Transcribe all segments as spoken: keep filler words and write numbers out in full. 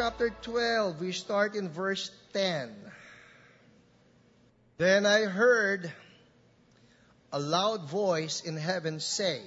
chapter twelve, we start in verse ten. Then I heard a loud voice in heaven say,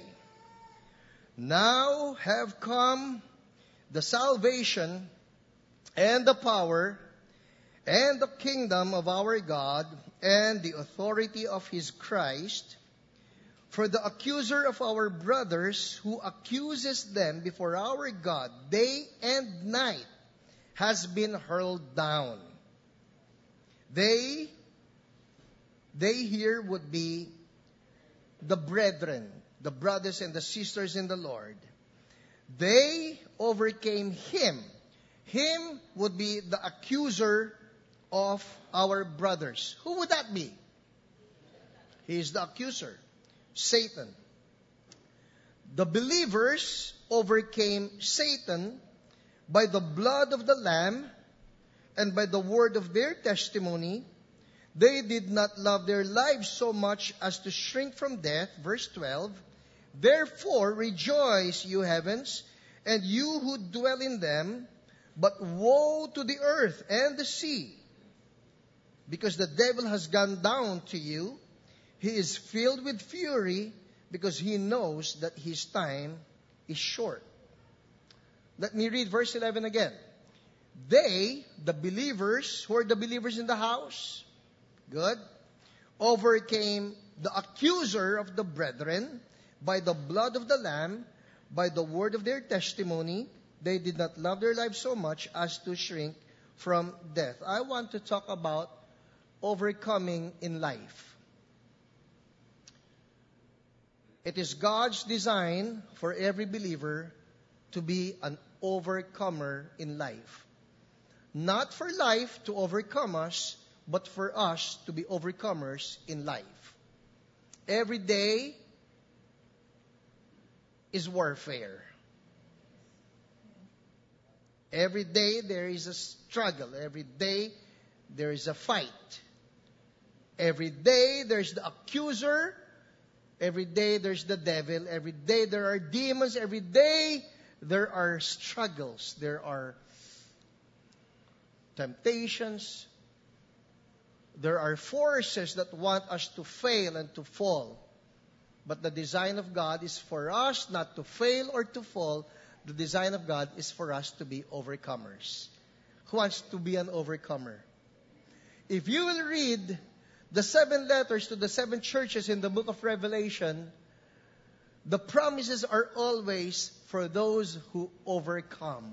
"Now have come the salvation and the power and the kingdom of our God and the authority of his Christ. For the accuser of our brothers, who accuses them before our God day and night, has been hurled down." They, they here would be the brethren, the brothers and the sisters in the Lord. They overcame him. Him would be the accuser of our brothers. Who would that be? He is the accuser. Satan. The believers overcame Satan by the blood of the Lamb and by the word of their testimony. They did not love their lives so much as to shrink from death. Verse twelve. Therefore rejoice, you heavens, and you who dwell in them. But woe to the earth and the sea, because the devil has gone down to you. He is filled with fury because he knows that his time is short. Let me read verse eleven again. They, the believers, who are the believers in the house, good, overcame the accuser of the brethren by the blood of the Lamb, by the word of their testimony. They did not love their lives so much as to shrink from death. I want to talk about overcoming in life. It is God's design for every believer to be an overcomer in life. Not for life to overcome us, but for us to be overcomers in life. Every day is warfare. Every day there is a struggle. Every day there is a fight. Every day there's the accuser. Every day there's the devil. Every day there are demons. Every day there are struggles. There are temptations. There are forces that want us to fail and to fall. But the design of God is for us not to fail or to fall. The design of God is for us to be overcomers. Who wants to be an overcomer? If you will read the seven letters to the seven churches in the book of Revelation, the promises are always for those who overcome.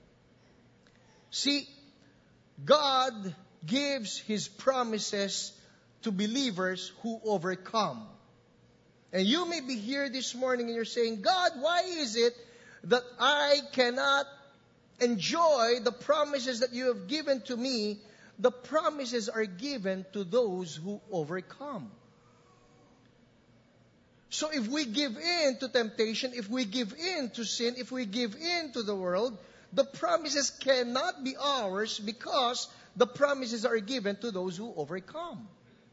See, God gives his promises to believers who overcome. And you may be here this morning and you're saying, "God, why is it that I cannot enjoy the promises that you have given to me?" The promises are given to those who overcome. So if we give in to temptation, if we give in to sin, if we give in to the world, the promises cannot be ours because the promises are given to those who overcome.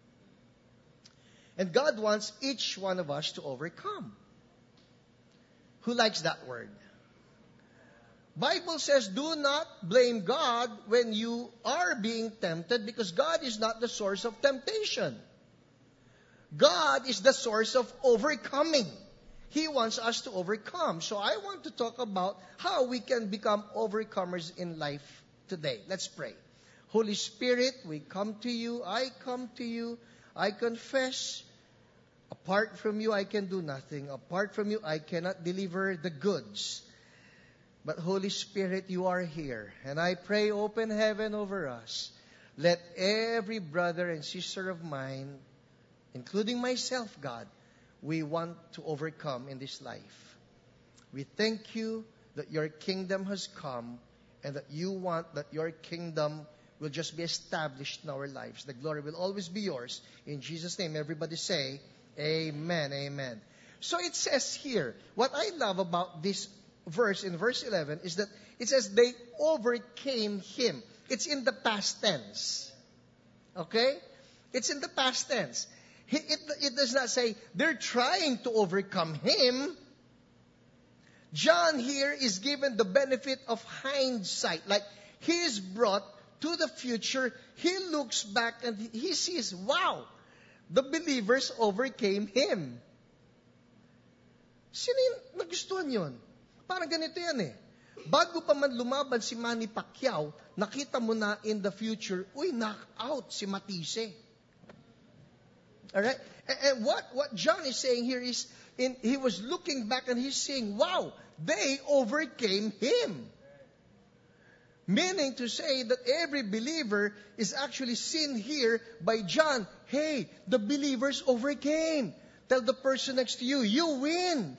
And God wants each one of us to overcome. Who likes that word? Bible says, do not blame God when you are being tempted, because God is not the source of temptation. God is the source of overcoming. He wants us to overcome. So I want to talk about how we can become overcomers in life today. Let's pray. Holy Spirit, we come to you. I come to you. I confess, apart from you, I can do nothing. Apart from you, I cannot deliver the goods. But Holy Spirit, you are here. And I pray, open heaven over us. Let every brother and sister of mine, including myself, God, we want to overcome in this life. We thank you that your kingdom has come and that you want that your kingdom will just be established in our lives. The glory will always be yours. In Jesus' name, everybody say, amen, amen. So it says here, what I love about this verse in verse eleven is that it says they overcame him. It's in the past tense. Okay? It's in the past tense. It, it, it does not say they're trying to overcome him. John here is given the benefit of hindsight. Like he is brought to the future. He looks back and he sees, wow, the believers overcame him. Sino yung nagustuhan yun? Parang ganito yan eh. Bago pa man lumaban si Manny Pacquiao, nakita mo na in the future, uy, knock out si Matisse. Alright? And, and what, what John is saying here is, in, he was looking back and he's saying, wow, they overcame him. Meaning to say that every believer is actually seen here by John. Hey, the believers overcame. Tell the person next to you, you win.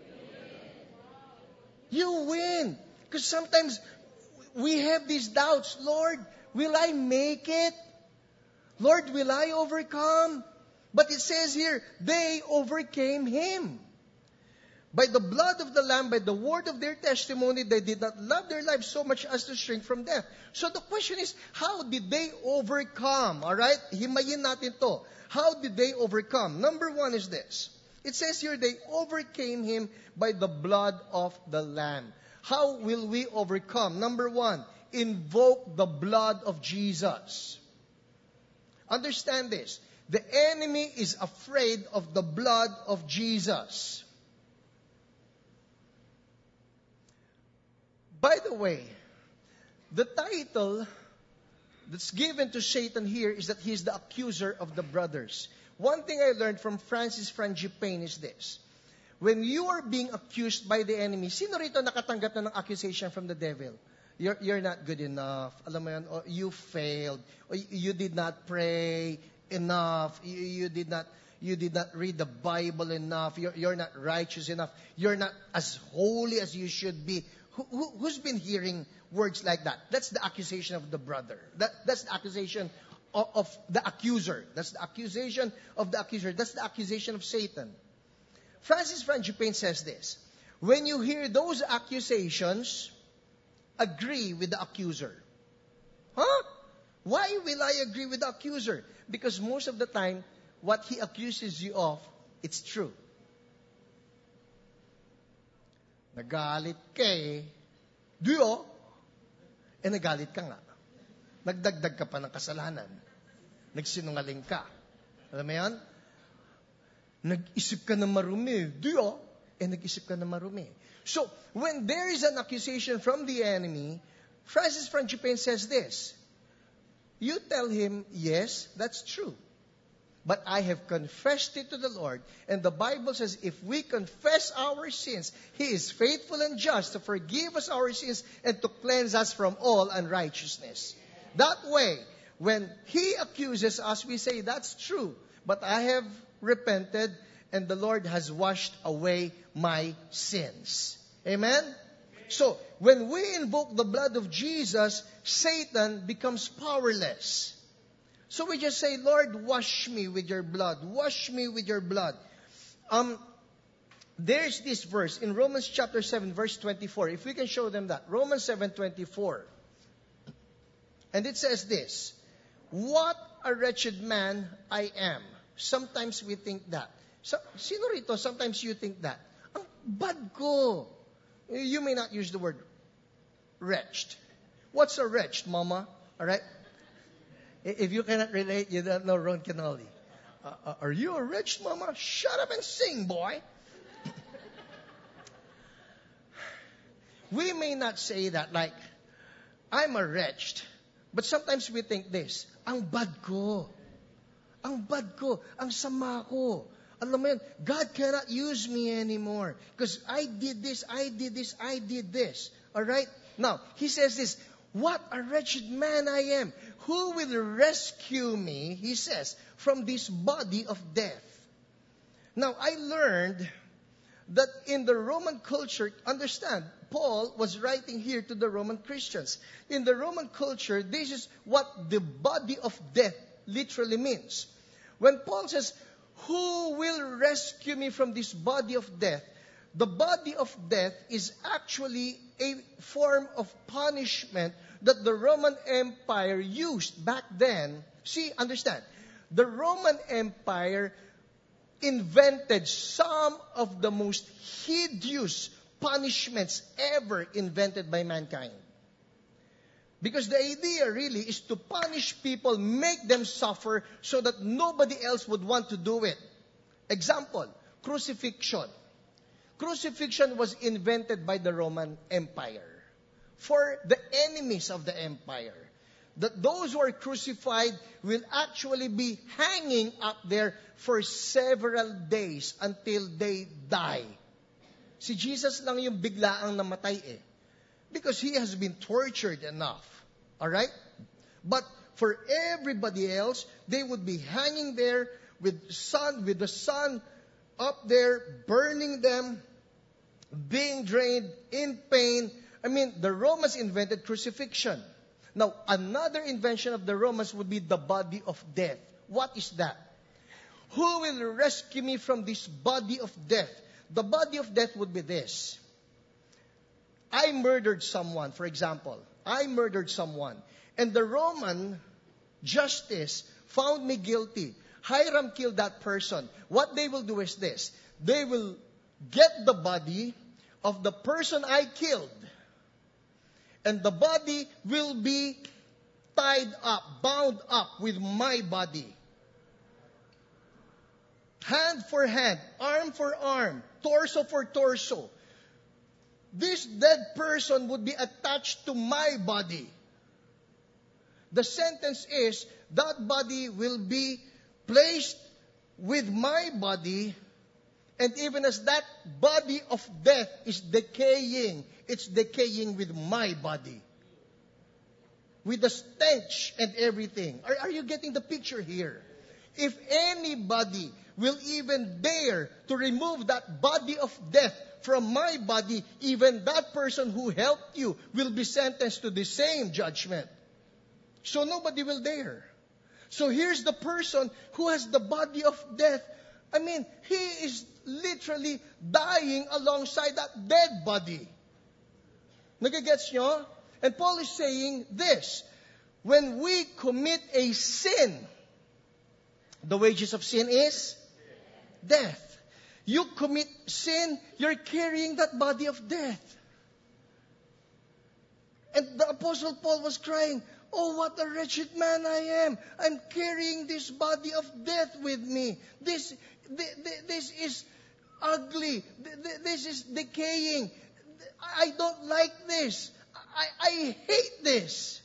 You win. Because sometimes we have these doubts. Lord, will I make it? Lord, will I overcome? But it says here, they overcame him. By the blood of the Lamb, by the word of their testimony, they did not love their lives so much as to shrink from death. So the question is, how did they overcome? Alright? Himayin natin to. How did they overcome? Number one is this. It says here, they overcame him by the blood of the Lamb. How will we overcome? Number one, invoke the blood of Jesus. Understand this. The enemy is afraid of the blood of Jesus. By the way, the title that's given to Satan here is that he is the accuser of the brothers. One thing I learned from Francis Frangipane is this. When you are being accused by the enemy, sino rito nakatanggap na ng accusation from the devil? You're, you're not good enough. Alam mo yan, or you failed. Or you did not pray enough. You, you did not you did not read the Bible enough. You're, you're not righteous enough. You're not as holy as you should be. Who, who, who's been hearing words like that? That's the accusation of the brother. That, that's the accusation of, of the accuser. That's the accusation of the accuser. That's the accusation of Satan. Francis Frangipane says this. When you hear those accusations, agree with the accuser. Huh? Why will I agree with the accuser? Because most of the time, what he accuses you of, it's true. Nagalit ka eh. Diyo. Eh, nagalit ka nga. Nagdagdag ka pa ng kasalanan. Nagsinungaling ka. Alam mo yan? Nag-isip ka na marumi. Diyo. Eh, nag-isip ka na marumi. So, when there is an accusation from the enemy, Francis Frangipane says this. You tell him, yes, that's true. But I have confessed it to the Lord. And the Bible says, if we confess our sins, He is faithful and just to forgive us our sins and to cleanse us from all unrighteousness. That way, when He accuses us, we say, that's true. But I have repented and the Lord has washed away my sins. Amen? So, when we invoke the blood of Jesus, Satan becomes powerless. So we just say, Lord, wash me with your blood. Wash me with your blood. Um, there's this verse in Romans chapter seven, verse twenty-four. If we can show them that. Romans seven twenty-four. And it says this. What a wretched man I am. Sometimes we think that. So, sino rito, sometimes you think that. Ang bad ko. You may not use the word wretched. What's a wretched, mama? All right? If you cannot relate, you don't know Ron Canoli. Uh, are you a wretched, mama? Shut up and sing, boy. We may not say that like, I'm a wretched. But sometimes we think this, ang bad ko. Ang bad ko. Ang sama ko. Alam mo yan, God cannot use me anymore. Because I did this, I did this, I did this. Alright? Now, he says this, what a wretched man I am. Who will rescue me, he says, from this body of death? Now, I learned that in the Roman culture, understand, Paul was writing here to the Roman Christians. In the Roman culture, this is what the body of death literally means. When Paul says, who will rescue me from this body of death? The body of death is actually a form of punishment that the Roman Empire used back then. See, understand, the Roman Empire invented some of the most hideous punishments ever invented by mankind. Because the idea really is to punish people, make them suffer so that nobody else would want to do it. Example, crucifixion. Crucifixion was invented by the Roman Empire for the enemies of the empire. That those who are crucified will actually be hanging up there for several days until they die. Si Jesus lang yung biglaang namatay eh. Because he has been tortured enough. Alright? But for everybody else, they would be hanging there with sun, with the sun up there, burning them, being drained, in pain. I mean, the Romans invented crucifixion. Now, another invention of the Romans would be the body of death. What is that? Who will rescue me from this body of death? The body of death would be this. I murdered someone, for example. I murdered someone. And the Roman justice found me guilty. Hiram killed that person. What they will do is this. They will get the body of the person I killed. And the body will be tied up, bound up with my body. Hand for hand, arm for arm, torso for torso. This dead person would be attached to my body. The sentence is, that body will be placed with my body, and even as that body of death is decaying, it's decaying with my body. With the stench and everything. Are, are you getting the picture here? If anybody will even dare to remove that body of death from my body, even that person who helped you will be sentenced to the same judgment. So nobody will dare. So here's the person who has the body of death. I mean, he is literally dying alongside that dead body. Nagigets nyo? And Paul is saying this. When we commit a sin, the wages of sin is death. You commit sin, you're carrying that body of death. And the Apostle Paul was crying, oh, what a wretched man I am. I'm carrying this body of death with me. This, this, this is ugly. This is decaying. I don't like this. I, I hate this.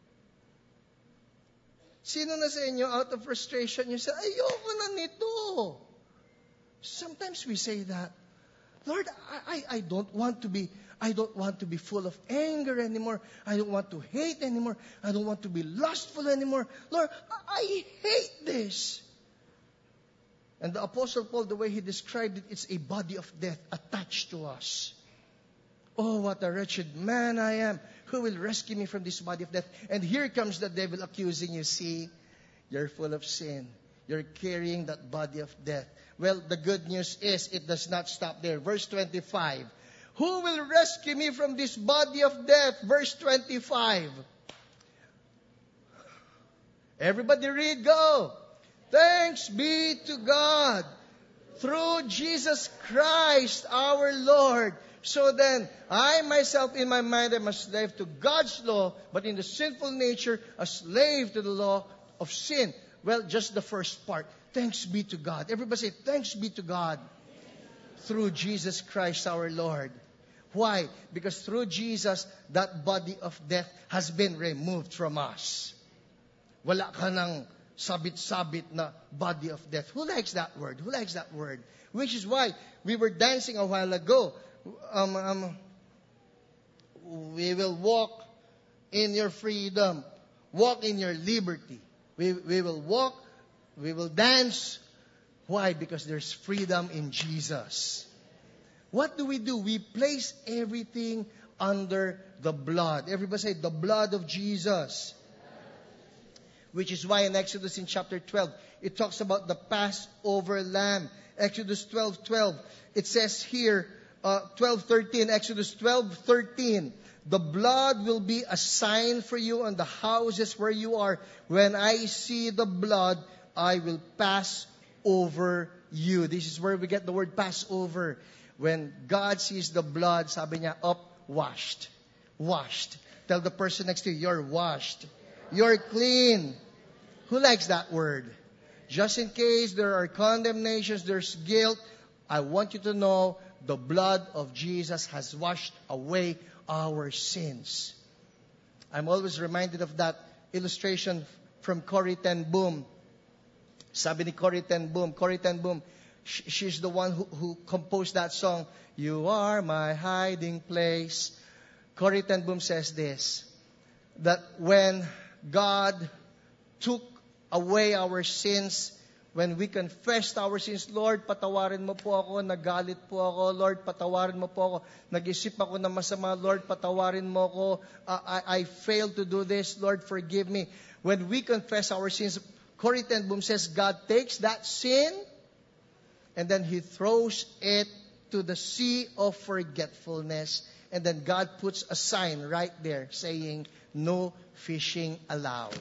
Sino na sa inyo, out of frustration, you say, ayoko na nito. Sometimes we say that, Lord, I, I, I don't want to be, I don't want to be full of anger anymore. I don't want to hate anymore. I don't want to be lustful anymore. Lord, I, I hate this. And the Apostle Paul, the way he described it, it's a body of death attached to us. Oh, what a wretched man I am. Who will rescue me from this body of death? And here comes the devil accusing you. See, you're full of sin. You're carrying that body of death. Well, the good news is it does not stop there. Verse twenty-five. Who will rescue me from this body of death? Verse twenty-five. Everybody read, go. Thanks be to God through Jesus Christ our Lord. So then, I myself in my mind am a slave to God's law, but in the sinful nature, a slave to the law of sin. Well, just the first part. Thanks be to God. Everybody say, thanks be to God through Jesus Christ our Lord. Why? Because through Jesus, that body of death has been removed from us. Wala ka ng sabit-sabit na body of death. Who likes that word? Who likes that word? Which is why we were dancing a while ago. Um, um, we will walk in your freedom. Walk in your liberty. We, we will walk. We will dance. Why? Because there's freedom in Jesus. What do we do? We place everything under the blood. Everybody say, the blood of Jesus. Which is why in Exodus in chapter twelve, it talks about the Passover lamb. Exodus twelve twelve. It says here, uh, twelve thirteen, Exodus twelve thirteen. The blood will be a sign for you on the houses where you are. When I see the blood, I will pass over you. This is where we get the word Passover. When God sees the blood, sabi niya, up, washed. Washed. Tell the person next to you, you're washed. You're clean. Who likes that word? Just in case there are condemnations, there's guilt, I want you to know the blood of Jesus has washed away our sins. I'm always reminded of that illustration from Corrie ten Boom. Sabi ni Corrie ten Boom, Corrie ten Boom, sh- she's the one who, who composed that song, You Are My Hiding Place. Corrie ten Boom says this, that when God took away our sins, when we confessed our sins, Lord, patawarin mo po ako, nagalit po ako, Lord, patawarin mo po ako, nag-isip ako na masama, Lord, patawarin mo ako, uh, I, I failed to do this, Lord, forgive me. When we confess our sins, Corrie ten Boom says, God takes that sin, and then He throws it to the sea of forgetfulness, and then God puts a sign right there saying, no fishing allowed.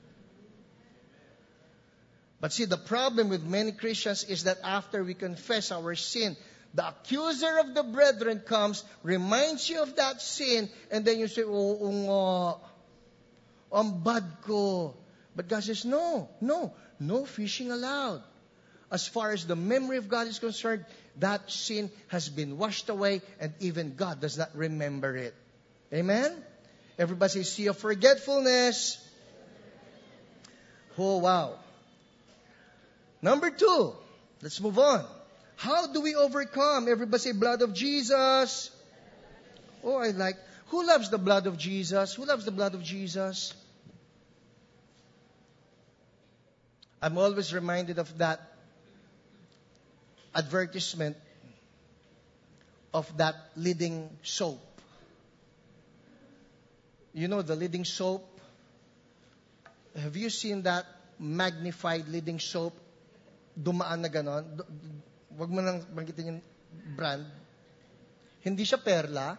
But see, the problem with many Christians is that after we confess our sin, the accuser of the brethren comes, reminds you of that sin, and then you say, oo nga, ang bad ko. But God says, no, no, no fishing allowed. As far as the memory of God is concerned, that sin has been washed away, and even God does not remember it. Amen? Everybody say, sea of forgetfulness. Oh, wow. Number two, let's move on. How do we overcome? Everybody say, blood of Jesus. Oh, I like. Who loves the blood of Jesus? Who loves the blood of Jesus? I'm always reminded of that advertisement of that leading soap. You know the leading soap? Have you seen that magnified leading soap? Dumaan na ganon. Huwag mo nang banggitin yung brand. Hindi siya perla.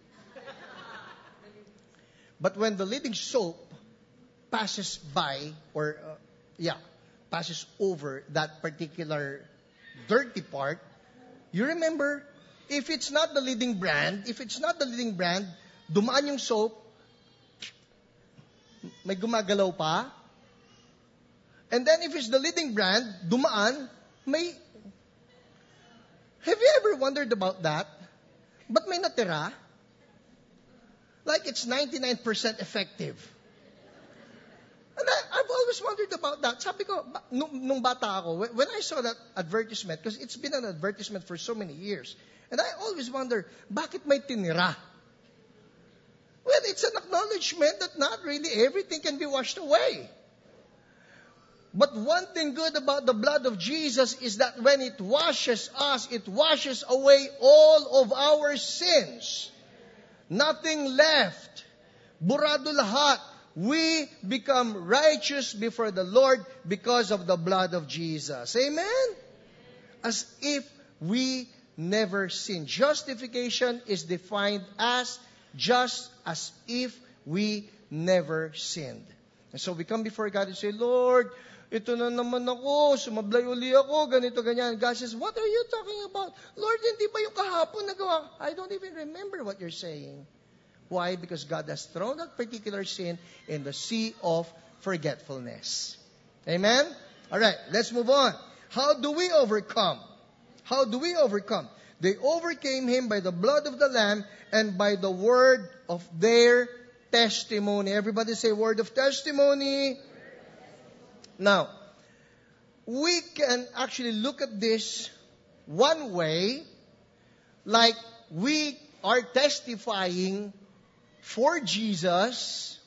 But when the leading soap passes by, or, uh, yeah, passes over that particular dirty part, you remember, if it's not the leading brand, if it's not the leading brand, dumaan yung soap, may gumagalaw pa. And then if it's the leading brand, dumaan, may... Have you ever wondered about that? But may natira? Like it's ninety-nine percent effective. And I, I've always wondered about that. Sabi ko, nung, nung bata ako, when, when I saw that advertisement, because it's been an advertisement for so many years, and I always wonder, bakit may tinira? Well, it's an acknowledgement that not really everything can be washed away. But one thing good about the blood of Jesus is that when it washes us, it washes away all of our sins. Nothing left. Burado lahat. We become righteous before the Lord because of the blood of Jesus. Amen? As if we never sinned. Justification is defined as just as if we never sinned. And so we come before God and say, Lord, ito na naman ako, sumablay uli ako, ganito, ganyan. God says, what are you talking about? Lord, hindi ba yung kahapon nagawa? I don't even remember what you're saying. Why? Because God has thrown that particular sin in the sea of forgetfulness. Amen? All right, let's move on. How do we overcome? How do we overcome? They overcame him by the blood of the Lamb and by the word of their testimony. Everybody say word of testimony. Now, we can actually look at this one way, like we are testifying for Jesus,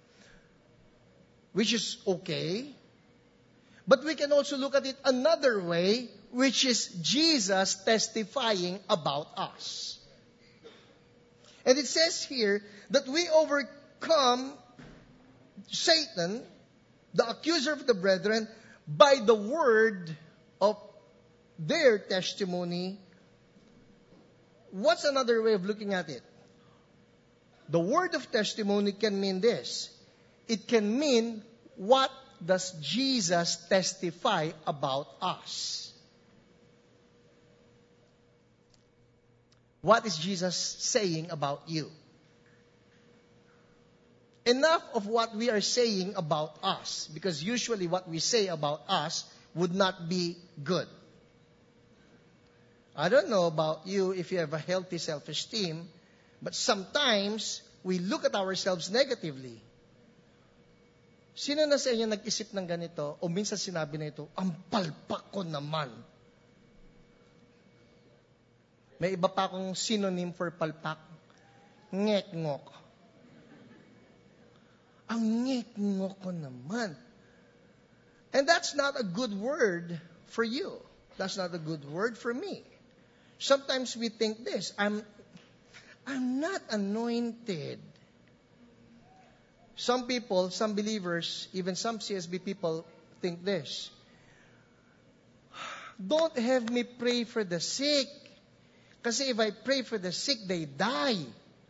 which is okay. But we can also look at it another way, which is Jesus testifying about us. And it says here that we overcome Satan, the accuser of the brethren, by the word of their testimony. What's another way of looking at it? The word of testimony can mean this. It can mean, what does Jesus testify about us? What is Jesus saying about you? enough of what we are saying about us, because usually what we say about us would not be good. I don't know about you if you have a healthy self-esteem, but sometimes we look at ourselves negatively. Sino na sa inyo nag-isip ng ganito o minsan sinabi na ito, ang palpak ko naman. May iba pa akong synonym for palpak. Ngek-ngok. Ang ngek-ngok ko naman. And that's not a good word for you. That's not a good word for me. Sometimes we think this, I'm, I'm not anointed. Some people, some believers, even some C S B people think this. Don't have me pray for the sick. Kasi if I pray for the sick, they die.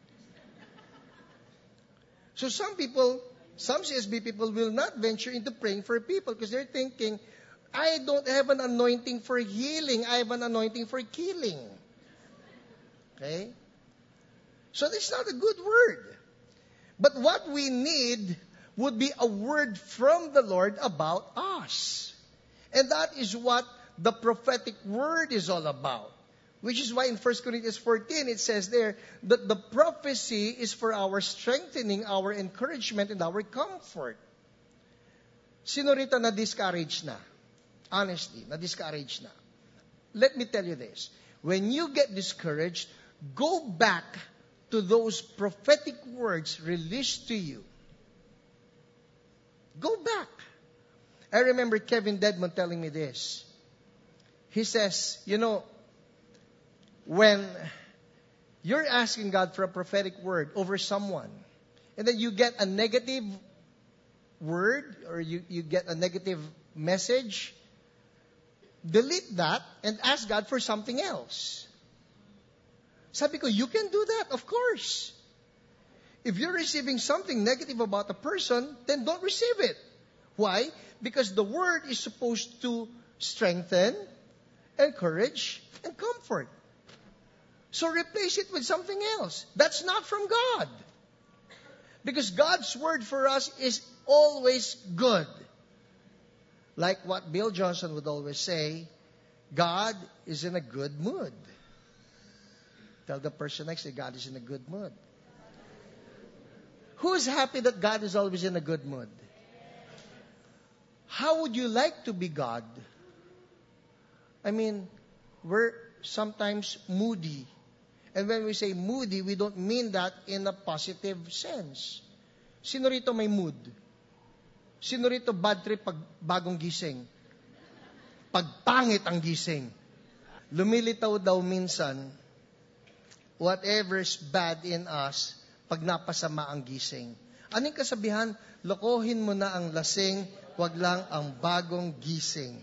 So some people, some C S B people will not venture into praying for people because they're thinking, I don't have an anointing for healing. I have an anointing for killing. Okay? So this is not a good word. But what we need would be a word from the Lord about us. And that is what the prophetic word is all about. Which is why in First Corinthians fourteen, it says there that the prophecy is for our strengthening, our encouragement, and our comfort. Sino rito na-discourage na? Honestly, na-discourage na. Let me tell you this. When you get discouraged, go back to those prophetic words released to you. Go back. I remember Kevin Dedmon telling me this. He says, you know, when you're asking God for a prophetic word over someone, and then you get a negative word, or you, you get a negative message, delete that and ask God for something else. Sabi ko, you can do that, of course. If you're receiving something negative about a person, then don't receive it. Why? Because the word is supposed to strengthen, encourage, and comfort. So replace it with something else. That's not from God. Because God's word for us is always good. Like what Bill Johnson would always say, God is in a good mood. Tell the person next to you, God is in a good mood. Who's happy that God is always in a good mood? How would you like to be God? I mean, we're sometimes moody. And when we say moody, we don't mean that in a positive sense. Sino rito may mood? Sino rito bad trip pag bagong gising? Pag pangit ang gising. Lumilitaw daw minsan, whatever's bad in us, pag napasama ang gising. Anong kasabihan? Lokohin mo na ang lasing, wag lang ang bagong gising.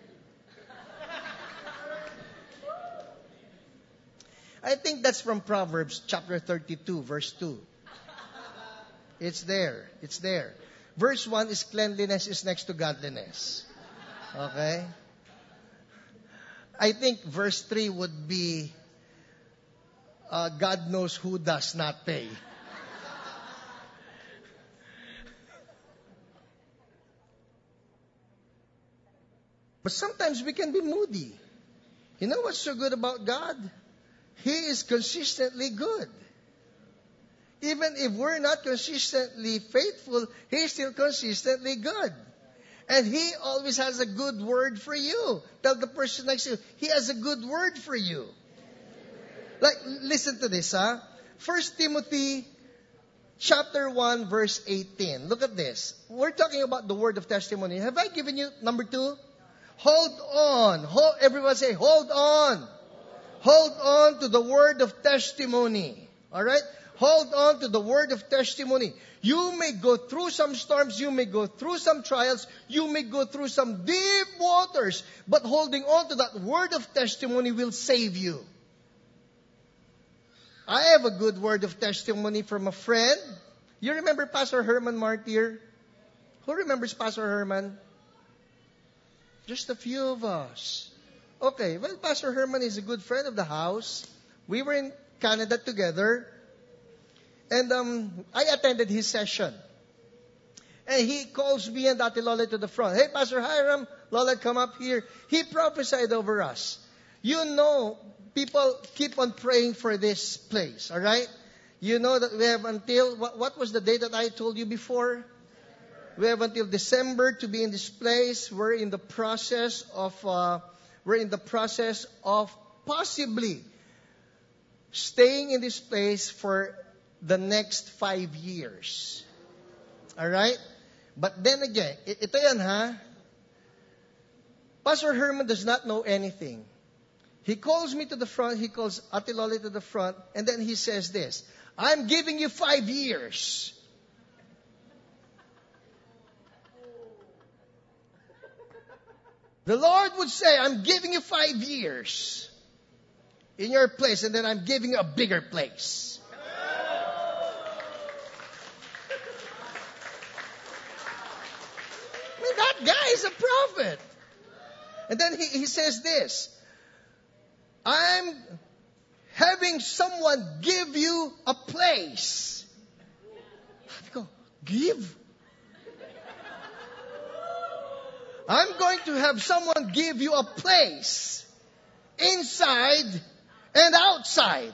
I think that's from Proverbs chapter thirty-two, verse two. It's there. It's there. Verse one is cleanliness is next to godliness. Okay? I think verse three would be uh, God knows who does not pay. But sometimes we can be moody. You know what's so good about God? He is consistently good. Even if we're not consistently faithful, He's still consistently good. And He always has a good word for you. Tell the person next to you, He has a good word for you. Like, listen to this, huh? First Timothy chapter one, verse eighteen. Look at this. We're talking about the word of testimony. Have I given you number two? Hold on. Hold, everyone say, hold on. Hold on to the word of testimony. All right? Hold on to the word of testimony. You may go through some storms. You may go through some trials. You may go through some deep waters. But holding on to that word of testimony will save you. I have a good word of testimony from a friend. You remember Pastor Herman Martyr? Who remembers Pastor Herman? Just a few of us. Okay, well, Pastor Herman is a good friend of the house. We were in Canada together. And um, I attended his session. And he calls me and Ate Lola to the front. Hey, Pastor Hiram, Lola, come up here. He prophesied over us. You know, people keep on praying for this place, all right? You know that we have until, what, what was the date that I told you before? We have until December to be in this place. We're in the process of, uh, we're in the process of possibly staying in this place for the next five years. All right? But then again, ito yan ha. Pastor Herman does not know anything. He calls me to the front, he calls Ate Lola to the front, and then he says this, I'm giving you five years. The Lord would say, I'm giving you five years in your place, and then I'm giving you a bigger place. I mean, that guy is a prophet. And then he, he says this, I'm having someone give you a place. I go, give? I'm going to have someone give you a place inside and outside.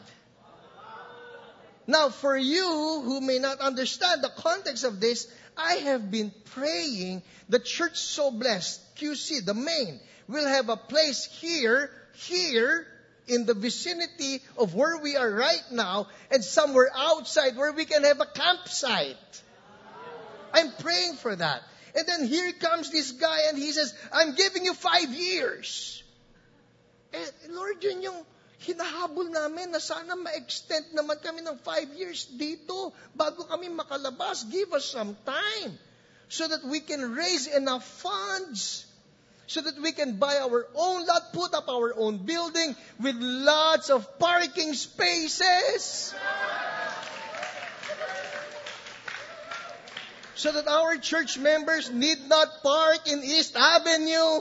Now, for you who may not understand the context of this, I have been praying the church so blessed, Q C, the main, will have a place here, here, in the vicinity of where we are right now, and somewhere outside where we can have a campsite. I'm praying for that. And then here comes this guy and he says, I'm giving you five years. Eh, Lord, yun yung hinahabol namin na sana ma-extend naman kami ng five years dito bago kami makalabas. Give us some time so that we can raise enough funds, so that we can buy our own lot, put up our own building with lots of parking spaces. So that our church members need not park in East Avenue.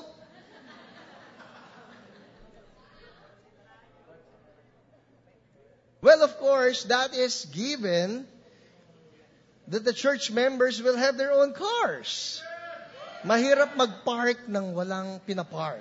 Well, of course, that is given that the church members will have their own cars. Mahirap mag-park nang walang pinapark.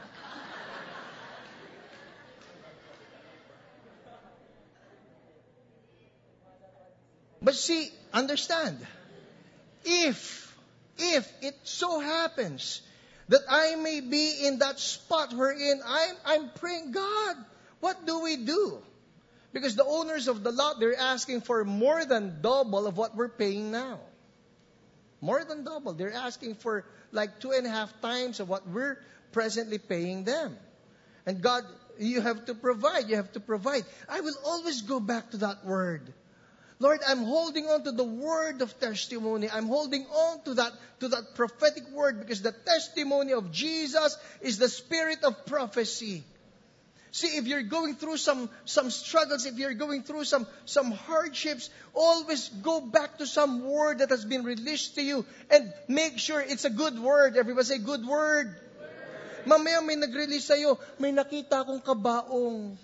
But see, understand, if, if it so happens that I may be in that spot wherein I'm, I'm praying, God, what do we do? Because the owners of the lot, they're asking for more than double of what we're paying now. More than double. They're asking for like two and a half times of what we're presently paying them. And God, you have to provide. You have to provide. I will always go back to that word. Lord, I'm holding on to the word of testimony. I'm holding on to that, to that prophetic word because the testimony of Jesus is the spirit of prophecy. See, if you're going through some, some struggles, if you're going through some, some hardships, always go back to some word that has been released to you and make sure it's a good word. Everybody say, good word. Mamaya may nag-release sa'yo, may nakita akong kabaong.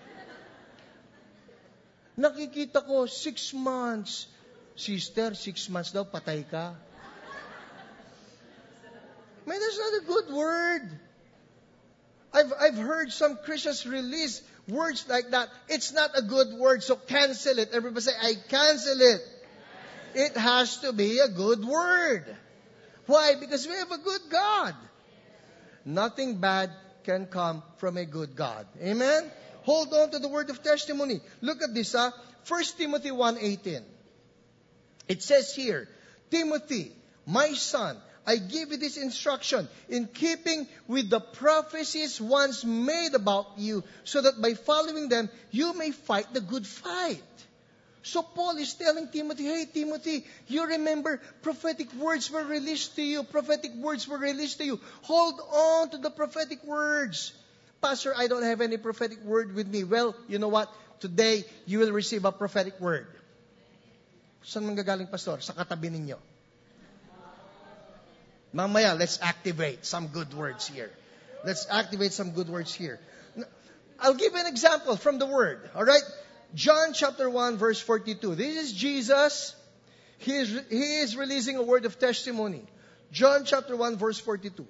Nakikita ko, six months. Sister, six months daw, patay ka. Man, that's not a good word. I've, I've heard some Christians release words like that. It's not a good word, so cancel it. Everybody say, I cancel it. It has to be a good word. Why? Because we have a good God. Nothing bad can come from a good God. Amen? Hold on to the word of testimony. Look at this, huh? First Timothy one eighteen. It says here, Timothy, my son, I give you this instruction in keeping with the prophecies once made about you, so that by following them, you may fight the good fight. So Paul is telling Timothy, hey Timothy, you remember prophetic words were released to you. Prophetic words were released to you. Hold on to the prophetic words. Pastor, I don't have any prophetic word with me. Well, you know what? Today, you will receive a prophetic word. Saan manggagaling, Pastor? Sa katabi ninyo. Mamaya, let's activate some good words here. Let's activate some good words here. I'll give an example from the word. All right? John chapter one, verse forty-two. This is Jesus. He is, he is releasing a word of testimony. John chapter one, verse forty-two.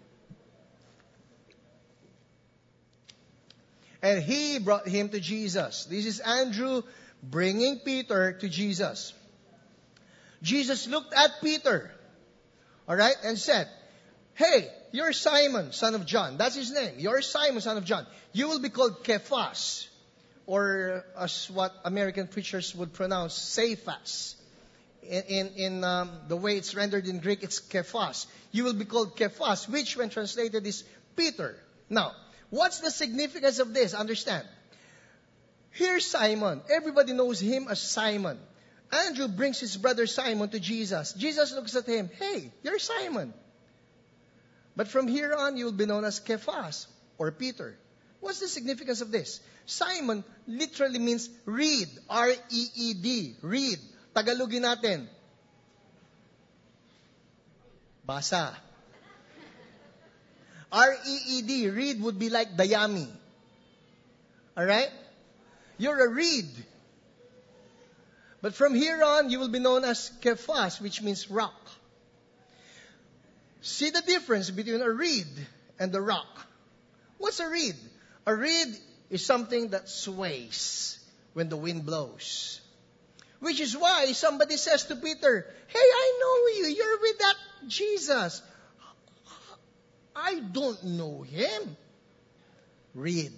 And he brought him to Jesus. This is Andrew bringing Peter to Jesus. Jesus looked at Peter, all right, and said, "Hey, you're Simon, son of John." That's his name. You're Simon, son of John. You will be called Cephas, or as what American preachers would pronounce, Cephas. In, in, in um, the way it's rendered in Greek, it's Cephas. You will be called Cephas, which when translated is Peter. Now, what's the significance of this? Understand. Here's Simon. Everybody knows him as Simon. Andrew brings his brother Simon to Jesus. Jesus looks at him. "Hey, you're Simon. But from here on, you will be known as Cephas, or Peter." What's the significance of this? Simon literally means reed. R E E D. Reed. Tagalogin natin. Basa. R E E D. Reed would be like dayami. Alright? You're a reed. But from here on, you will be known as Cephas, which means rock. See the difference between a reed and a rock. What's a reed? A reed is something that sways when the wind blows. Which is why somebody says to Peter, "Hey, I know you. You're with that Jesus." "I don't know him." Reed.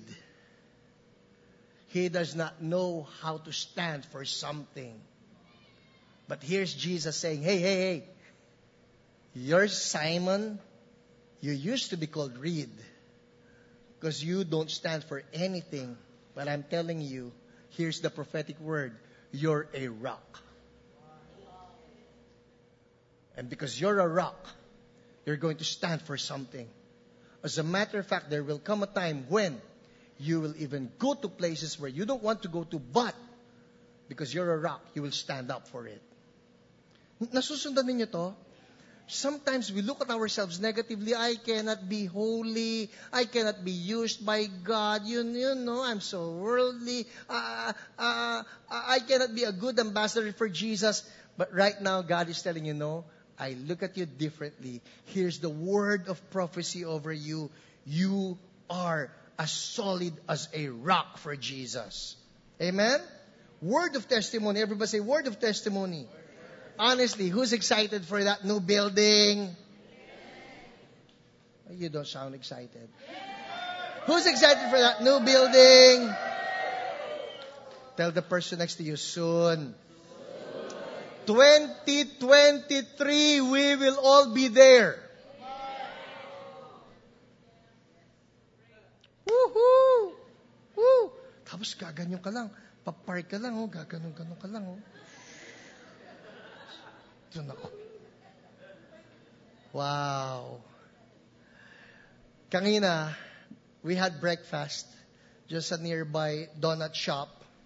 He does not know how to stand for something. But here's Jesus saying, "Hey, hey, hey. You're Simon. You used to be called Reed. Because you don't stand for anything. But I'm telling you, here's the prophetic word. You're a rock. And because you're a rock, you're going to stand for something. As a matter of fact, there will come a time when you will even go to places where you don't want to go to, but because you're a rock, you will stand up for it." Nasusundan ninyo to? Sometimes we look at ourselves negatively. "I cannot be holy. I cannot be used by God. You, you know, I'm so worldly. Uh, uh, I cannot be a good ambassador for Jesus." But right now, God is telling you, "No, I look at you differently. Here's the word of prophecy over you. You are as solid as a rock for Jesus." Amen? Word of testimony. Everybody say, word of testimony. Honestly, who's excited for that new building? You don't sound excited. Who's excited for that new building? Tell the person next to you, soon. twenty twenty-three, we will all be there. Woohoo! Woo! Tapos gaganyo ka lang. Papark ka lang, oh. Gaganon-ganon ka lang, oh. Diyan ako. Wow. Kanina, we had breakfast just a nearby donut shop.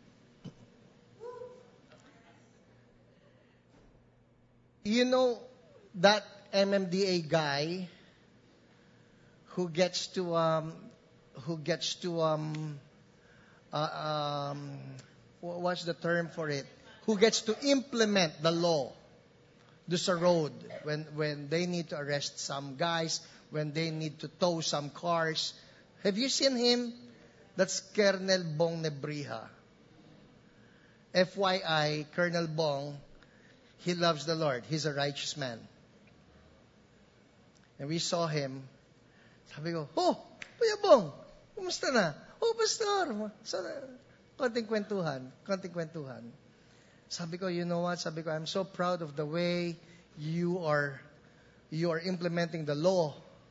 You know that M M D A guy who gets to um who gets to um uh, um what's the term for it? Who gets to implement the law? There's a road when when they need to arrest some guys, when they need to tow some cars. Have you seen him? That's Colonel Bong Nebrija. F Y I, Colonel Bong, he loves the Lord. He's a righteous man. And we saw him. Sabi ko, "Oh, Kuya Bong, kumusta na?" "Oh, Pastor." So, konting kwentuhan, konting kwentuhan. Sabi ko, "You know what?" Sabi ko, "I'm so proud of the way you are you are implementing the law."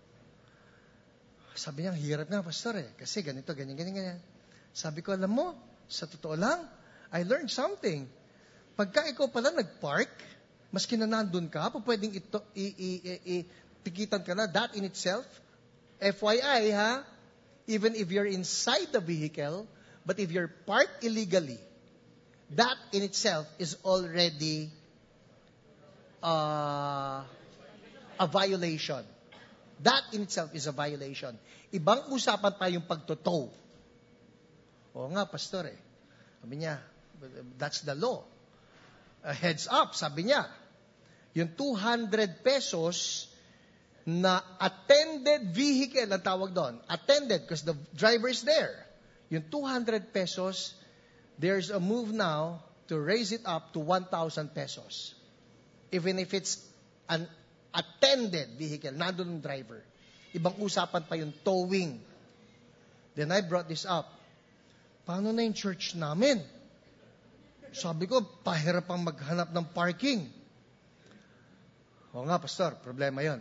Sabi niya, "Hirap nga, Pastor eh. Kasi ganito, ganyan, ganyan, ganyan." Sabi ko, "Alam mo, sa totoo lang, I learned something. Pagka ikaw pala nag-park, maski na nandun ka, pwedeng ito, i, i, i, i, tikitan ka na, that in itself, F Y I ha, even if you're inside the vehicle, but if you're parked illegally, that in itself is already uh, a violation. That in itself is a violation. Ibang usapan pa yung pagtotow." "Oo nga, Pastor eh." Sabi niya, That's the law. A heads up, sabi niya. Yung two hundred pesos na attended vehicle, ang tawag doon. Attended, because the driver is there. Yung two hundred pesos, there's a move now to raise it up to one thousand pesos. Even if it's an attended vehicle, nandun yung driver. Ibang usapan pa yung towing. Then I brought this up. Paano na yung church namin? Sabi ko, pahirap ang maghanap ng parking. O nga, pastor, problema yon.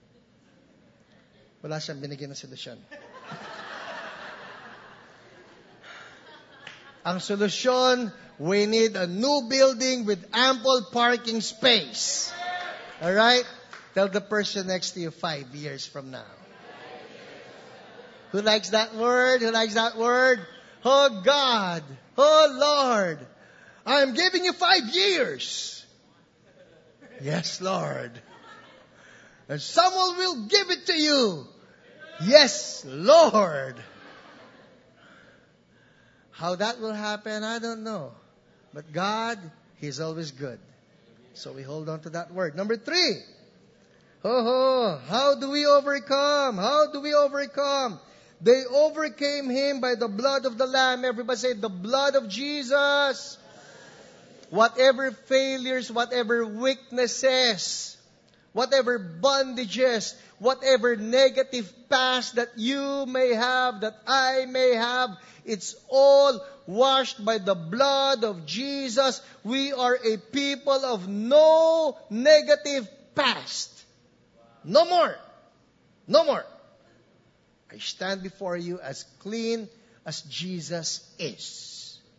Wala siyang binigyan ng solusyon. Ang solusyon, we need a new building with ample parking space. All right? Tell the person next to you five years from now. Who likes that word? Who likes that word? Oh God. Oh Lord. I'm giving you five years. Yes, Lord. And someone will give it to you. Yes, Lord. How that will happen, I don't know. But God, He's always good. So we hold on to that word. Number three. Oh, oh, how do we overcome? How do we overcome? They overcame Him by the blood of the Lamb. Everybody say, the blood of Jesus. Whatever failures, whatever weaknesses, whatever bondages, whatever negative past that you may have, that I may have, it's all washed by the blood of Jesus. We are a people of no negative past. No more. No more. I stand before you as clean as Jesus is.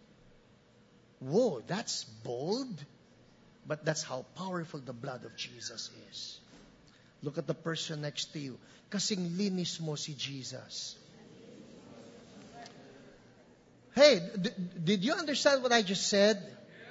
Whoa, that's bold. But that's how powerful the blood of Jesus is. Look at the person next to you. Kasing linis mo si Jesus. Hey, d- did you understand what I just said?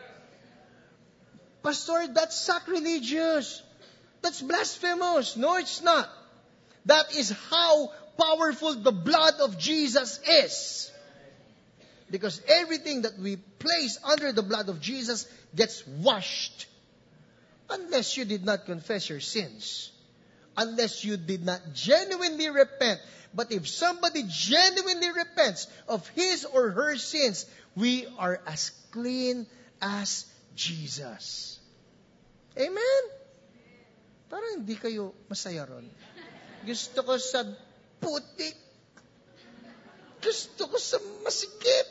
Pastor, that's sacrilegious. That's blasphemous. No, it's not. That is how powerful the blood of Jesus is. Because everything that we place under the blood of Jesus gets washed. Unless you did not confess your sins. Unless you did not genuinely repent. But if somebody genuinely repents of his or her sins, we are as clean as Jesus. Amen? Parang hindi kayo masaya ron. Gusto ko sa putik. Gusto ko sa masikip.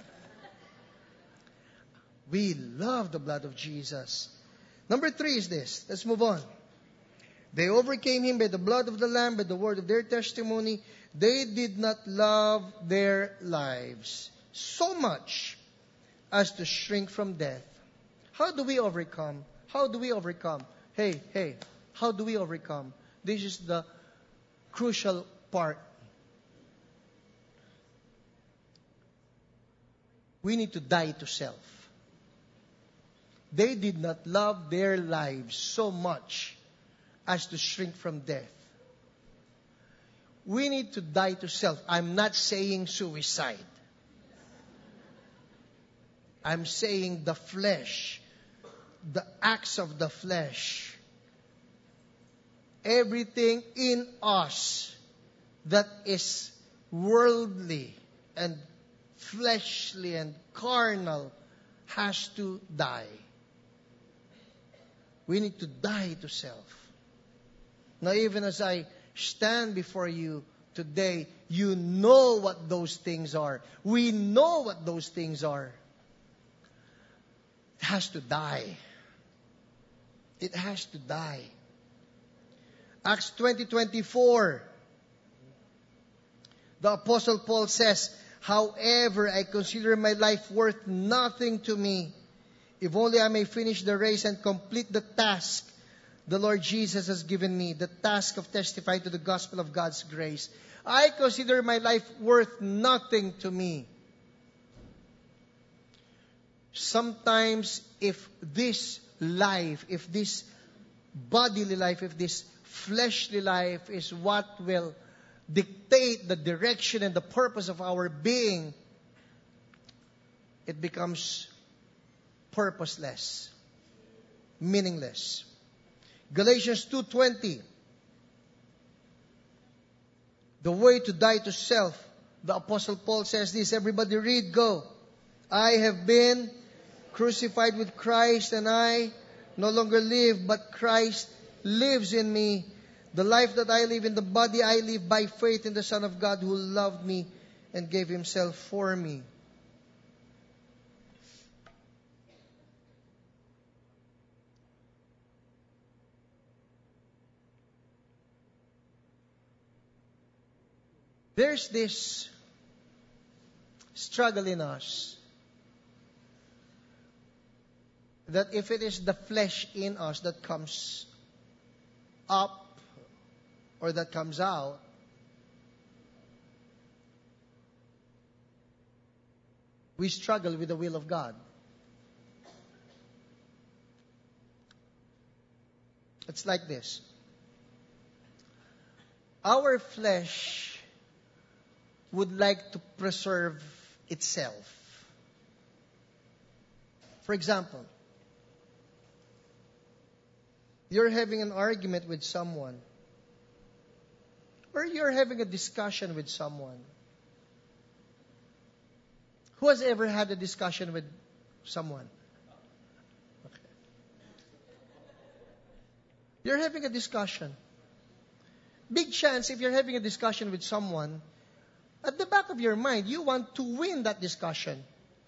We love the blood of Jesus. Number three is this. Let's move on. They overcame Him by the blood of the Lamb, by the word of their testimony. They did not love their lives so much as to shrink from death. How do we overcome? How do we overcome? Hey, hey, how do we overcome? This is the crucial part. We need to die to self. They did not love their lives so much as to shrink from death. We need to die to self. I'm not saying suicide. I'm saying the flesh, the acts of the flesh. Everything in us that is worldly and fleshly and carnal has to die. We need to die to self. Now, even as I stand before you today, you know what those things are. We know what those things are. It has to die. It has to die. Acts twenty twenty-four. The Apostle Paul says, however, I consider my life worth nothing to me, if only I may finish the race and complete the task the Lord Jesus has given me, the task of testifying to the gospel of God's grace. I consider my life worth nothing to me. Sometimes, if this life, if this bodily life, if this fleshly life is what will dictate the direction and the purpose of our being, it becomes purposeless, meaningless. Galatians two twenty. The way to die to self. The Apostle Paul says this. Everybody read, go. I have been crucified with Christ, and I no longer live, but Christ lives in me. The life that I live in the body, I live by faith in the Son of God who loved me and gave Himself for me. There's this struggle in us that if it is the flesh in us that comes up or that comes out, we struggle with the will of God. It's like this. Our flesh would like to preserve itself. For example, you're having an argument with someone, or you're having a discussion with someone. Who has ever had a discussion with someone? Okay. You're having a discussion. Big chance if you're having a discussion with someone, at the back of your mind, you want to win that discussion.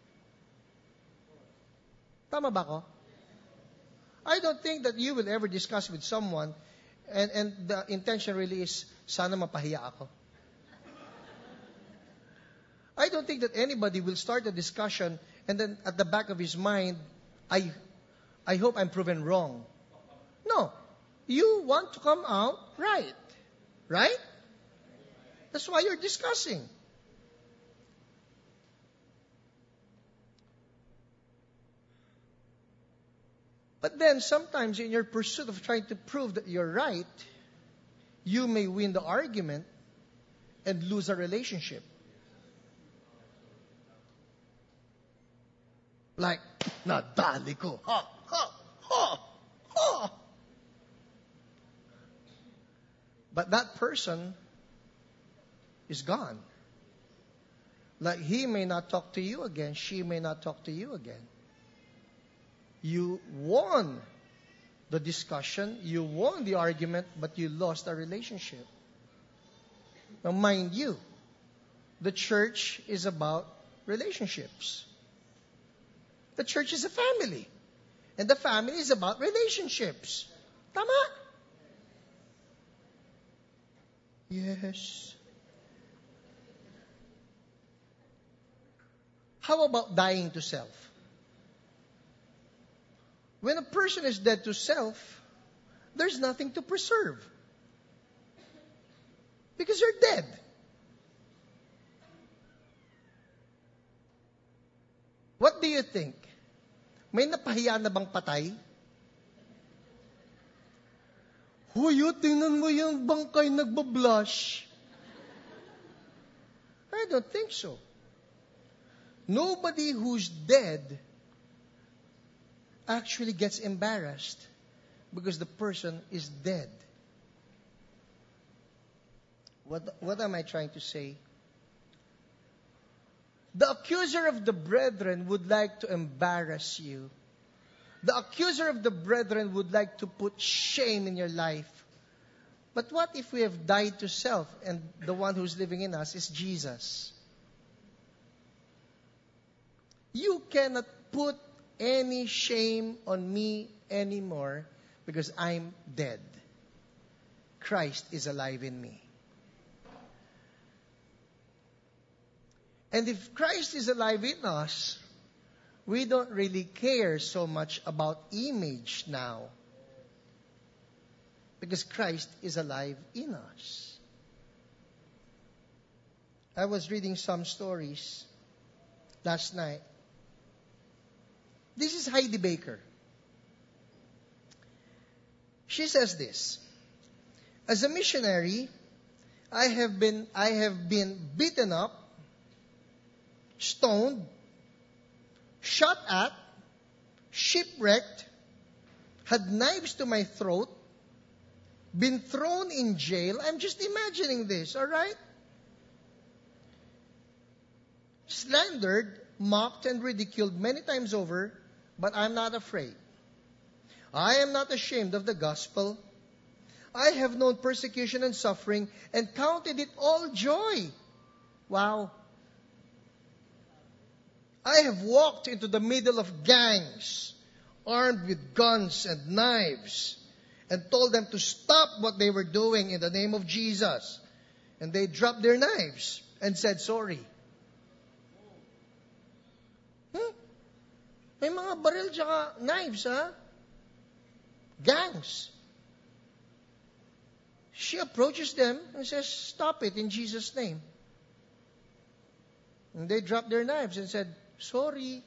Tama ba ko? I don't think that you will ever discuss with someone and, and the intention really is, sana mapahiya ako. I don't think that anybody will start a discussion and then at the back of his mind, I, I hope I'm proven wrong. No. You want to come out right. Right? That's why you're discussing. But then sometimes in your pursuit of trying to prove that you're right, you may win the argument and lose a relationship. Like, nadali ko. Ha, ha, ha, ha. But that person is gone. Like he may not talk to you again, she may not talk to you again. You won the discussion, you won the argument, but you lost a relationship. Now mind you, the church is about relationships. The church is a family. And the family is about relationships. Tama? Yes. How about dying to self? When a person is dead to self, there's nothing to preserve. Because you're dead. What do you think? May napahiya na bang patay? Huyo, tingnan mo yung bangkay nagbablush. I don't think so. Nobody who's dead actually gets embarrassed because the person is dead. What, what am I trying to say? The accuser of the brethren would like to embarrass you. The accuser of the brethren would like to put shame in your life. But what if we have died to self and the one who's living in us is Jesus? You cannot put any shame on me anymore because I'm dead. Christ is alive in me. And if Christ is alive in us, we don't really care so much about image now. Because Christ is alive in us. I was reading some stories last night. This is Heidi Baker. She says this. As a missionary, I have been I have been beaten up, stoned, shot at, shipwrecked, had knives to my throat, been thrown in jail. I'm just imagining this, all right? Slandered, mocked, and ridiculed many times over, but I'm not afraid. I am not ashamed of the gospel. I have known persecution and suffering and counted it all joy. Wow. I have walked into the middle of gangs, armed with guns and knives, and told them to stop what they were doing in the name of Jesus. And they dropped their knives and said sorry. Hmm? May mga baril tsaka knives, ha? Gangs. She approaches them and says, stop it in Jesus' name. And they dropped their knives and said, sorry.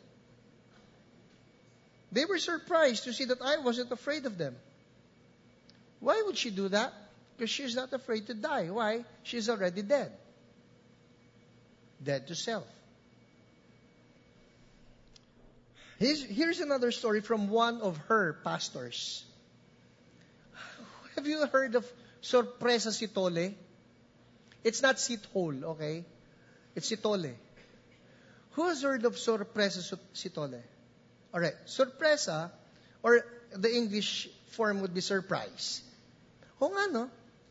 They were surprised to see that I wasn't afraid of them. Why would she do that? Because she's not afraid to die. Why? She's already dead. Dead to self. Here's, here's another story from one of her pastors. Have you heard of Sorpresa Sitole? It's not Sithole, okay? It's Sitole. Who has heard of Sorpresa Sitole? Alright, Sorpresa, or the English form would be surprise. O nga, no?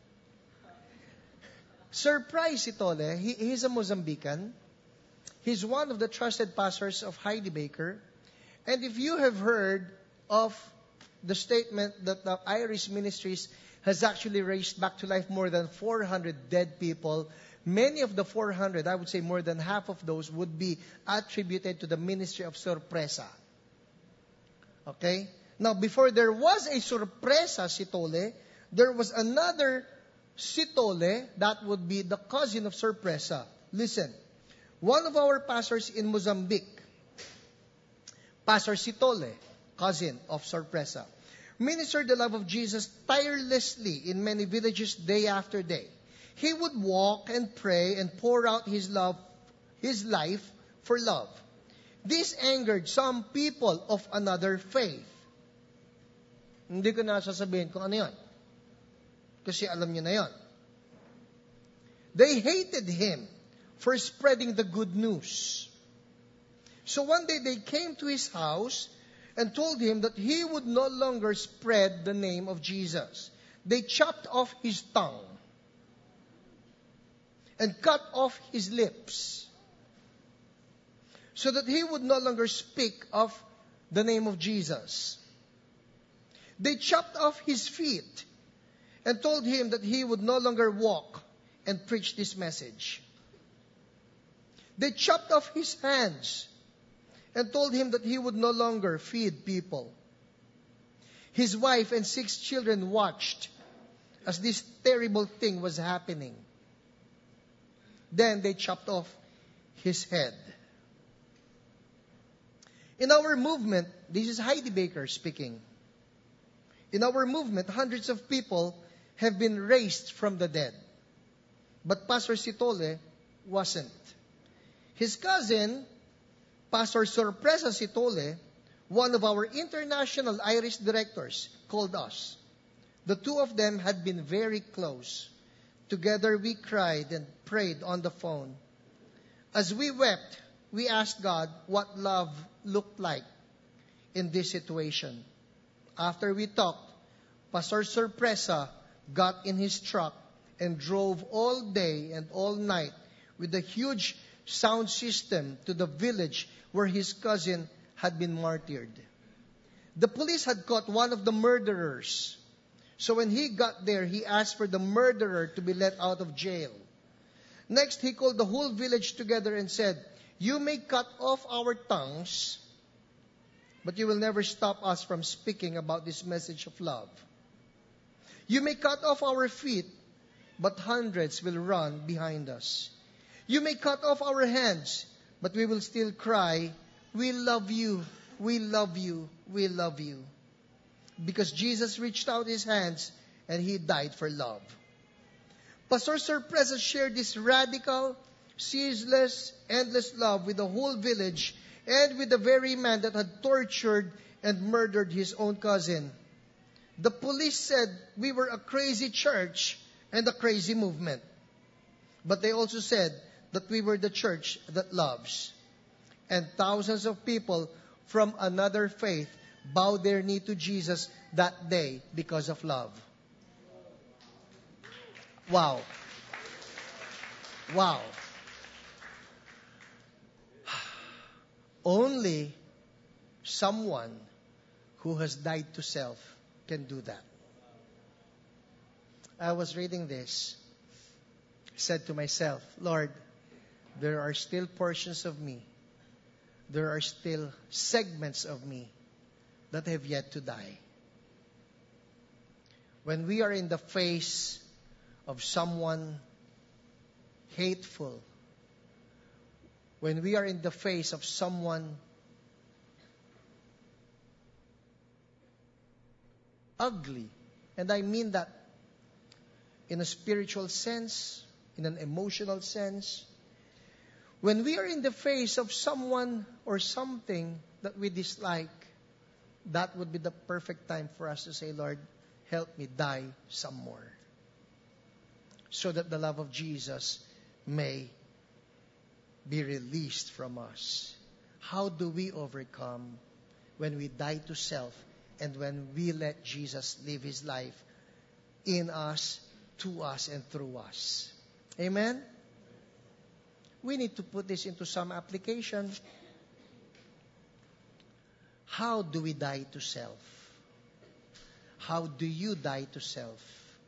Surprise Sitole, he, he's a Mozambican. He's one of the trusted pastors of Heidi Baker. And if you have heard of the statement that the Iris Ministries has actually raised back to life more than four hundred dead people, many of the four hundred, I would say more than half of those, would be attributed to the ministry of Sorpresa. Okay? Now, before there was a Sorpresa Sitole, there was another Sitole that would be the cousin of Sorpresa. Listen, one of our pastors in Mozambique, Pastor Sitole, cousin of Sorpresa, ministered the love of Jesus tirelessly in many villages day after day. He would walk and pray and pour out his love, his life for love. This angered some people of another faith. Hindi ko na sasabihin kung ano yun. Kasi alam niyo na yun. They hated him for spreading the good news. So one day they came to his house and told him that he would no longer spread the name of Jesus. They chopped off his tongue and cut off his lips so that he would no longer speak of the name of Jesus. They chopped off his feet and told him that he would no longer walk and preach this message. They chopped off his hands and told him that he would no longer feed people. His wife and six children watched as this terrible thing was happening. Then they chopped off his head. In our movement, this is Heidi Baker speaking. In our movement, hundreds of people have been raised from the dead. But Pastor Sitole wasn't. His cousin, Pastor Sorpresa Sitole, one of our international Irish directors, called us. The two of them had been very close. Together we cried and prayed on the phone. As we wept, we asked God what love looked like in this situation. After we talked, Pastor Sorpresa got in his truck and drove all day and all night with a huge sound system to the village where his cousin had been martyred. The police had caught one of the murderers. So when he got there, he asked for the murderer to be let out of jail. Next, he called the whole village together and said, "You may cut off our tongues, but you will never stop us from speaking about this message of love. You may cut off our feet, but hundreds will run behind us. You may cut off our hands, but we will still cry, 'We love you, we love you, we love you.' Because Jesus reached out his hands and he died for love." Pastor Sorpresa shared this radical, ceaseless, endless love with the whole village and with the very man that had tortured and murdered his own cousin. The police said we were a crazy church and a crazy movement. But they also said that we were the church that loves. And thousands of people from another faith bowed their knee to Jesus that day because of love. Wow. Wow. Only someone who has died to self can do that. I was reading this. I said to myself, Lord, there are still portions of me. There are still segments of me that have yet to die. When we are in the face of someone hateful, when we are in the face of someone ugly, and I mean that in a spiritual sense, in an emotional sense, when we are in the face of someone or something that we dislike, that would be the perfect time for us to say, Lord, help me die some more, so that the love of Jesus may be released from us. How do we overcome? When we die to self and when we let Jesus live His life in us, to us, and through us. Amen? We need to put this into some application. How do we die to self? How do you die to self?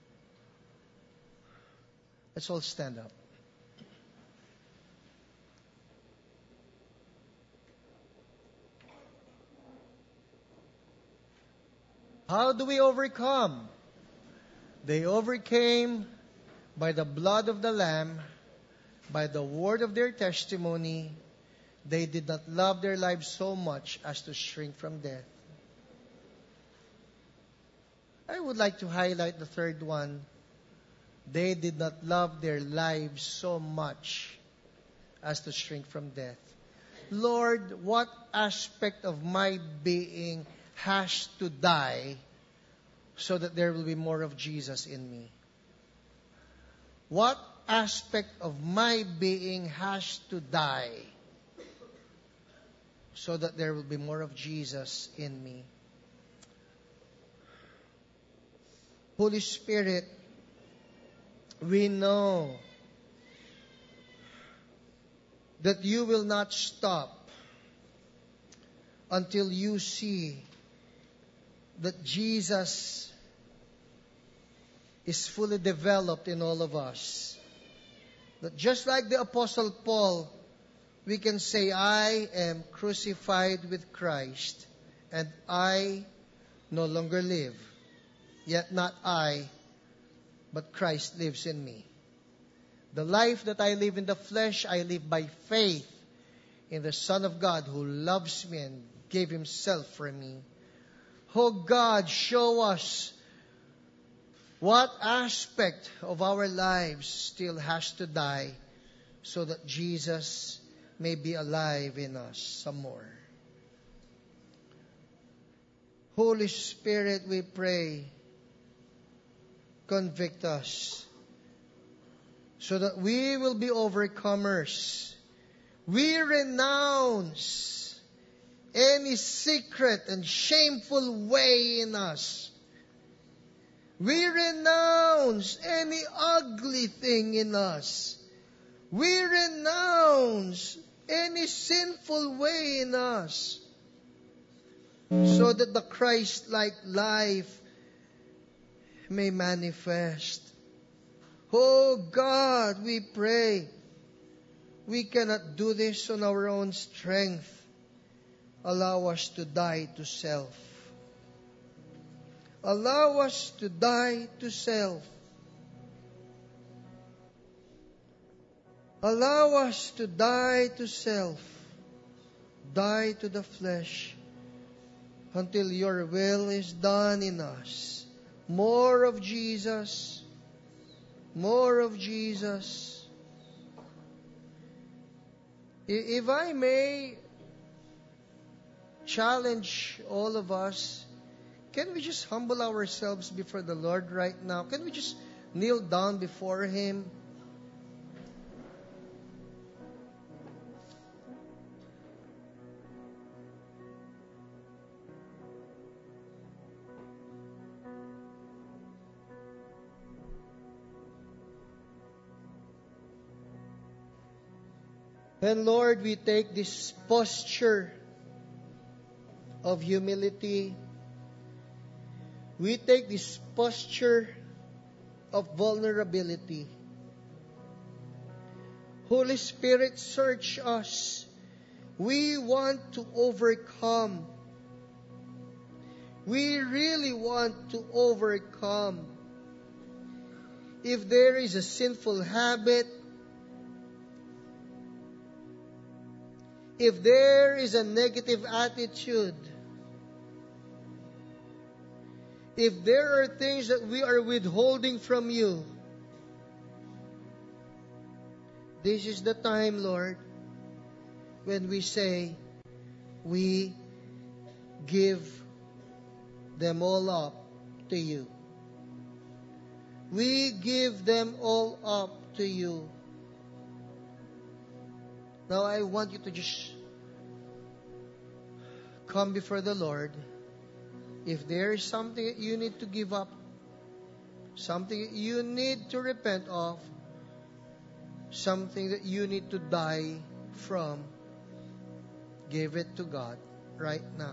Let's all stand up. How do we overcome? They overcame by the blood of the Lamb, by the word of their testimony. They did not love their lives so much as to shrink from death. I would like to highlight the third one. They did not love their lives so much as to shrink from death. Lord, what aspect of my being has to die so that there will be more of Jesus in me? What aspect of my being has to die so that there will be more of Jesus in me? Holy Spirit, we know that you will not stop until you see that Jesus is fully developed in all of us. That just like the Apostle Paul, we can say, I am crucified with Christ, and I no longer live. Yet not I, but Christ lives in me. The life that I live in the flesh, I live by faith in the Son of God who loves me and gave Himself for me. Oh God, show us what aspect of our lives still has to die so that Jesus may be alive in us some more. Holy Spirit, we pray, convict us so that we will be overcomers. We renounce any secret and shameful way in us. We renounce any ugly thing in us. We renounce any sinful way in us, so that the Christ-like life may manifest. Oh God, we pray, we cannot do this on our own strength. Allow us to die to self. Allow us to die to self. Allow us to die to self. Die to the flesh until your will is done in us. More of Jesus. More of Jesus. If I may challenge all of us. Can we just humble ourselves before the Lord right now? Can we just kneel down before Him? And Lord, we take this posture of humility. We take this posture of vulnerability. Holy Spirit, search us. We want to overcome. We really want to overcome. If there is a sinful habit, if there is a negative attitude, if there are things that we are withholding from you, this is the time, Lord, when we say, we give them all up to you. We give them all up to you. Now I want you to just come before the Lord. If there is something that you need to give up, something that you need to repent of, something that you need to die from, give it to God right now.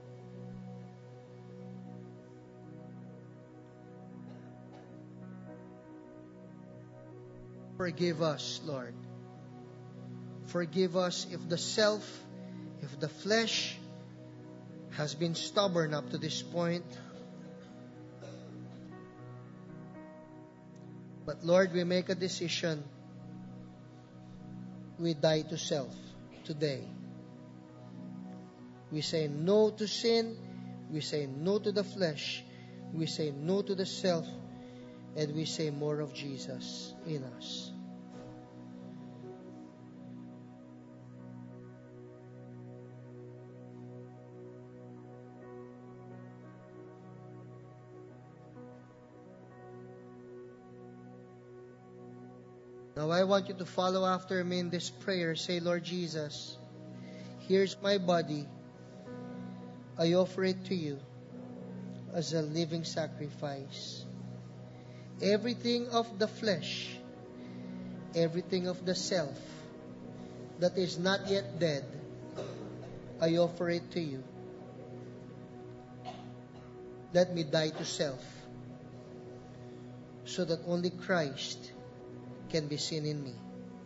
Forgive us, Lord. Forgive us if the self, if the flesh has been stubborn up to this point. But Lord, we make a decision. We die to self today. We say no to sin. We say no to the flesh. We say no to the self. And we say more of Jesus in us. Now I want you to follow after me in this prayer. Say, Lord Jesus, here's my body. I offer it to you as a living sacrifice. Everything of the flesh, everything of the self that is not yet dead, I offer it to you. Let me die to self so that only Christ can be seen in me.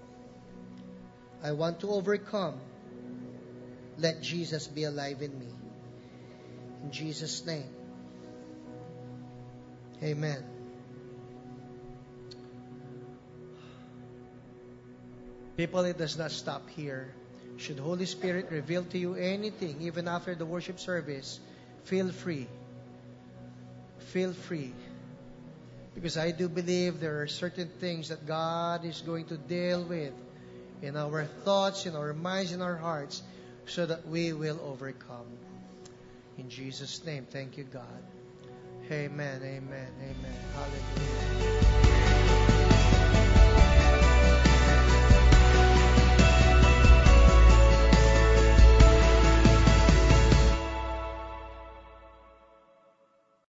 I want to overcome. Let Jesus be alive in me. In Jesus' name. Amen. People, it does not stop here. Should Holy Spirit reveal to you anything, even after the worship service, feel free. Feel free. Because I do believe there are certain things that God is going to deal with in our thoughts, in our minds, in our hearts, so that we will overcome. In Jesus' name, thank you, God. Amen, amen, amen. Hallelujah.